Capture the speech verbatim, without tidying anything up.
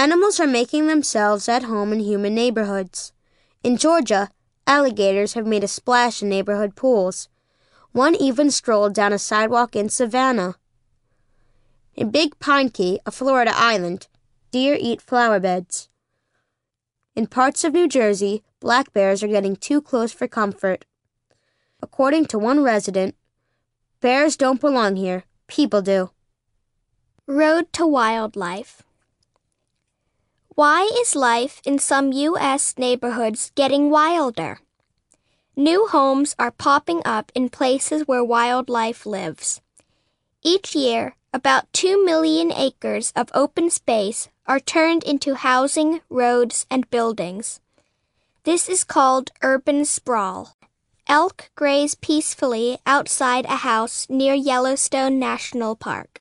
Animals are making themselves at home in human neighborhoods. In Georgia, alligators have made a splash in neighborhood pools. One even strolled down a sidewalk in Savannah. In Big Pine Key, a Florida island, deer eat flower beds. In parts of New Jersey, black bears are getting too close for comfort. According to one resident, bears don't belong here, people do. Road to Wildlife. Why is life in some U S neighborhoods getting wilder? New homes are popping up in places where wildlife lives. Each year, about two million acres of open space are turned into housing, roads, and buildings. This is called urban sprawl. Elk graze peacefully outside a house near Yellowstone National Park.